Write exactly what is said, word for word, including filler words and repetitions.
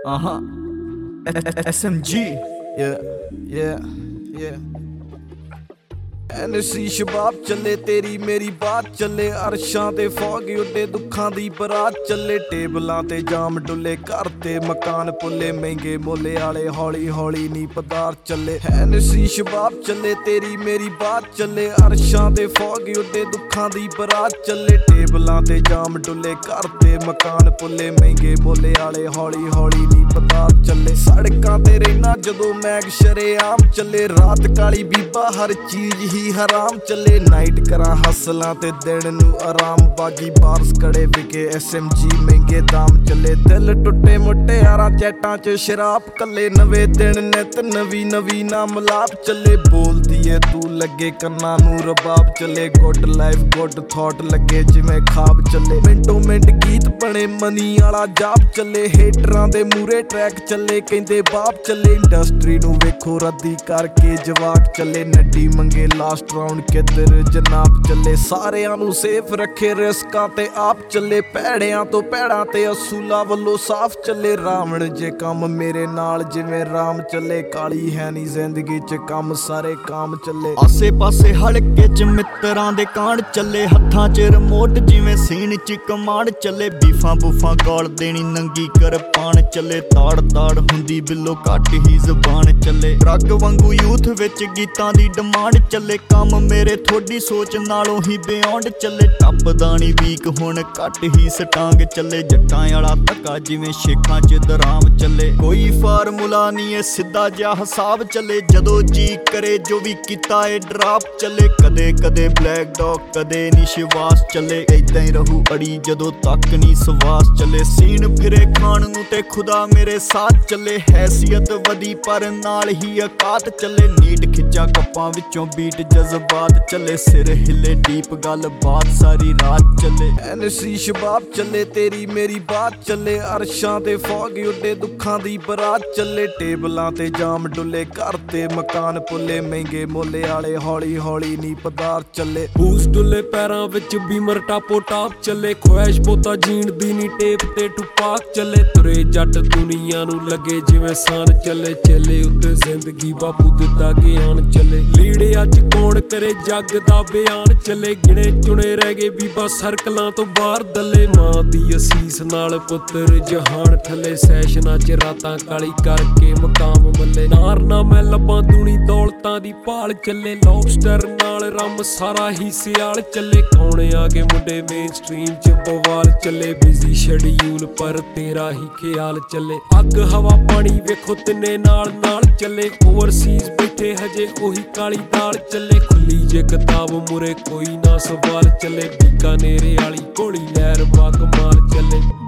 Uh-huh. S M G. Yeah, yeah, yeah. ਐਨਸੀ ਸ਼ਬਾਬ ਚੱਲੇ ਤੇਰੀ ਮੇਰੀ ਬਾਤ ਚੱਲੇ ਅਰਸ਼ਾਂ ਤੇ ਫੌਗ ਉੱਡੇ ਦੁੱਖਾਂ ਦੀ ਬਰਾਤ ਚੱਲੇ ਟੇਬਲਾਂ ਤੇ ਜਾਮ ਡੁੱਲੇ ਘਰ ਤੇ ਮਕਾਨ ਪੁੱਲੇ ਮਹਿੰਗੇ ਮੋਲੇ ਵਾਲੇ ਹੌਲੀ ਹੌਲੀ ਨੀ ਪਦਾਰ ਚੱਲੇ ਐਨਸੀ ਸ਼ਬਾਬ ਚੱਲੇ ਤੇਰੀ ਮੇਰੀ ਬਾਤ ਚੱਲੇ ਅਰਸ਼ਾਂ ਤੇ ਫੌਗ ਉੱਡੇ ਦੁੱਖਾਂ ਦੀ ਬਰਾਤ ਚੱਲੇ ਟੇਬਲਾਂ ਤੇ ਜਾਮ ਡੁੱਲੇ ਘਰ ਤੇ ਮਕਾਨ ਪੁੱਲੇ ਮਹਿੰਗੇ ਮੋਲੇ ਵਾਲੇ ਹੌਲੀ ਹੌਲੀ ਨੀ ਪਦਾਰ ਚੱਲੇ ਸੜਕਾਂ ਤੇ ਰਹਿਣਾ ਜਦੋਂ ਮੈਗ ਸ਼ਰੇਆਮ ਚੱਲੇ ਰਾਤ ਕਾਲੀ ਬੀਬਾ ਹਰ ਚੀਜ਼ ਹੀ ਹਰਾਮ ਚੱਲੇ ਨਾਈਟ ਕਰਾਂ ਹਸਲਾਂ ਤੇ ਦਿਨ ਨੂੰ ਆਰਾਮ ਬਾਗੀ ਬਾਰਸ ਕੜੇ ਵਿਕੇ ਐਸ ਐਮ ਜੀ ਮਹਿੰਗੇ ਦਾਮ ਚੱਲੇ ਦਿਲ ਟੁੱਟੇ ਮੁਟਿਆਰਾਂ ਚੈਟਾਂ ਚ ਸ਼ਰਾਬ ਕੱਲੇ ਨਵੇਂ ਦਿਨ ਨਿਤ ਨਵੀਂ ਨਵੀਂ ਨਾ ਮਲਾਪ ਚੱਲੇ ਬੋਲਦੀ ਏ ਤੂੰ ਲੱਗੇ ਕੰਨਾਂ ਨੂੰ ਰਬਾਬ ਚੱਲੇ ਗੁੱਡ ਲਾਈਫ ਗੁੱਡ ਥਾਟ ਲੱਗੇ ਜਿਵੇਂ ਖਾਬ ਚੱਲੇ ਮਿੰਟੋ ਮਿੰਟ ਗੀਤ ਬਣੇ ਮਨੀ ਵਾਲਾ ਜਾਪ ਚੱਲੇ ਹੇਟਰਾਂ ਦੇ ਮੂਰੇ ਟਰੈਕ ਚੱਲੇ ਕਹਿੰਦੇ ਬਾਪ ਚੱਲੇ ਇੰਡਸਟਰੀ ਨੂੰ ਵੇਖੋ ਰੱਦੀ ਕਰਕੇ ਜਵਾਕ ਚੱਲੇ ਨੱਡੀ ਮੰਗੇ ਲਾਸਟ ਰਾਉਂਡ ਕਿੱਧਰ ਜਨਾਬ ਚੱਲੇ ਸਾਰਿਆਂ ਨੂੰ ਸੇਫ ਰੱਖੇ ਰਿਸਕਾਂ ਤੇ ਆਪ ਚੱਲੇ ਭੈੜਿਆਂ ਤੋਂ ਭੈੜਾਂ ਤੇ ਅਸੂਲਾਂ ਵੱਲੋਂ ਸਾਫ਼ ਚੱਲੇ ਰਾਵਣ ਜੇ ਕੰਮ ਮੇਰੇ ਨਾਲ ਜਿਵੇਂ ਰਾਮ ਚੱਲੇ ਕਾਲੀ ਹੈ ਨੀ ਜ਼ਿੰਦਗੀ ਚ ਕੰਮ ਸਾਰੇ ਕਾਮ ਚੱਲੇ ਆਸੇ ਪਾਸੇ ਹਲਕੇ ਚ ਮਿੱਤਰਾਂ ਦੇ ਕਾਂਡ ਚੱਲੇ ਹੱਥਾਂ ਚ ਰਿਮੋਟ ਜਿਵੇਂ ਸੀਨ ਚ ਕਮਾਂਡ ਚੱਲੇ ਬੀਫਾਂ ਬੂਫਾਂ ਗਾਲ ਦੇਣੀ ਨੰਗੀ ਕਿਰਪਾਨ ਚੱਲੇ ਤਾੜ ਤਾੜ ਹੁੰਦੀ ਬਿੱਲੋ ਘੱਟ ਹੀ ਜ਼ਬਾਨ ਚੱਲੇ ਡਰੱਗ ਵਾਂਗੂ ਯੂਥ ਵਿੱਚ ਗੀਤਾਂ ਦੀ ਡਿਮਾਂਡ ਚੱਲੇ ਕੰਮ ਮੇਰੇ ਥੋੜੀ ਸੋਚ ਨਾਲੋਂ ਹੀ ਬਿਯੋਂਡ ਚੱਲੇ ਟੱਪਦਾ ਨੀ ਵੀਕ ਹੁਣ ਘੱਟ ਹੀ ਸਟਾਂਗ ਚੱਲੇ ਜੱਟਾਂ ਵਾਲਾ ਧੱਕਾ ਜਿਵੇਂ ਸ਼ੇਖਾਂ ਚ ਦਰਾਮ ਚੱਲੇ ਕੋਈ ਫਾਰਮੂਲਾ ਨੀ ਏ ਸਿੱਧਾ ਜਿਹਾ ਹਿਸਾਬ ਚੱਲੇ ਜਦੋਂ ਜੀ ਕਰੇ ਜੋ ਵੀ ਕੀਤਾ ਏ ਡਰਾਪ ਚੱਲੇ ਕਦੇ ਕਦੇ ਬਲੈਕ ਡੌਗ ਕਦੇ ਨੀ ਸ਼ਿਵਾਸ ਚੱਲੇ ਏਦਾਂ ਹੀ ਰਹੂ ਅੜੀ ਜਦੋਂ ਤੱਕ ਨੀ ਸਵਾਸ ਚੱਲੇ ਸੀਨ ਫਿਰੇ ਖਾਣ ਨੂੰ ਤੇ ਖੁਦਾ ਮੇਰੇ ਸਾਥ ਚੱਲੇ ਹੈਸੀਅਤ ਵਧੀ ਪਰ ਨਾਲ ਹੀ ਔਕਾਤ ਚੱਲੇ ਨੀਟ ਖਿੱਚਾਂ ਕੱਪਾਂ ਵਿੱਚੋਂ ਬੀਟ ਜਜ਼ਬਾਤ ਚੱਲੇ ਸਿਰ ਹਿੱਲੇ ਡੀਪ ਗੱਲ ਬਾਤ ਸਾਰੀ ਰਾਤ ਚੱਲੇ ਐਨਸੀ ਸ਼ਬਾਬ ਚੱਲੇ ਤੇਰੀ ਮੇਰੀ ਬਾਤ ਚੱਲੇ ਅਰਸ਼ਾਂ ਤੇ ਫੌਗ ਉੱਡੇ ਦੁੱਖਾਂ ਦੀ ਬਰਾਤ ਚੱਲੇ ਟੇਬਲਾਂ ਤੇ ਜਾਮ ਡੁੱਲੇ ਘਰ ਤੇ ਮਕਾਨ ਪੁੱਲੇ ਮਹਿੰਗੇ ਮੋਲੇ ਵਾਲੇ ਹੌਲੀ ਹੌਲੀ ਨੀ ਪਦਾਰ ਚੱਲੇ ਬੂਸ ਡੁੱਲੇ ਪੈਰਾਂ ਵਿੱਚ ਬੀਮਰ ਟਾਪੋ ਟਾਪ ਚੱਲੇ ਖੁਆਇਸ਼ ਪੋਤਾ ਜੀਣ ਦੀ ਨੀ ਟੇਪ ਤੇ ਟੁਪਾਕ ਚੱਲੇ ਤੁਰੇ ਜੱਟ ਦੁਨੀਆ ਨੂੰ ਲੱਗੇ ਜਿਵੇਂ ਸਾਨ ਚੱਲੇ ਚੱਲੇ ਉੱਤੇ ਜ਼ਿੰਦਗੀ ਬਾਪੂ ਦਿੱਤਾ ਗਿਆਨ ਚੱਲੇ ਲੀੜੇ ਅੱਜ ਕੌਣ ਕਰੇ ਜੱਗ ਦਾ ਬਿਆਨ ਚੱਲੇ ਗਿਣੇ ਚੁਣੇ ਰਹਿ ਗਏ ਬੀਬਾ ਸਰਕਲਾਂ ਤੋਂ ਬਾਹਰ ਦੱਲੇ ਮਾਂ ਦੀ ਅਸੀਸ ਨਾਲ ਪੁੱਤਰ ਜਹਾਨ ਠੱਲੇ ਸੈਸ਼ਨਾਂ ਚ ਰਾਤਾਂ ਕਾਲੀ ਕਰਕੇ ਮਕਾਮ ਮੱਲੇ ਨਾਰ ਨਾ ਮੈਂ ਲੱਭਾਂ ਦੂਣੀ ਦੌਲਤਾਂ ਦੀ ਭਾਲ ਚੱਲੇ ਲੌਬਸਟਰ ਨਾਲ ਰਮ ਸਾਰਾ ਹੀ ਸਿਆਲ ਚੱਲੇ ਕੌਣ ਆ ਗਏ ਮੁੰਡੇ ਮੇਨ ਸਟ੍ਰੀਮ ਚ ਬਵਾਲ ਚੱਲੇ ਬਿਜ਼ੀ ਸ਼ੈਡਿਊਲ ਪਰ ਤੇਰਾ ਹੀ ਖਿਆਲ ਚੱਲੇ ਅੱਗ ਹਵਾ ਪਾਣੀ ਵੇਖੋ ਤਿੰਨੇ ਨਾਲ ਨਾਲ ਚੱਲੇ ਓਵਰਸੀਜ਼ ਬੈਠੇ ਹਜੇ ਉਹੀ ਕਾਲੀ ਦਾਲ ਚੱਲੇ ਖੁੱਲੀ ਜੇ ਕਿਤਾਬ ਮੁਰੇ ਕੋਈ ਨਾ ਸਵਾਲ ਚੱਲੇ ਬੀਕਾਨੇਰੇ ਵਾਲੀ ਘੋੜੀ ਲਹਿਰ ਬਾ ਕਮਾਲ ਚੱਲੇ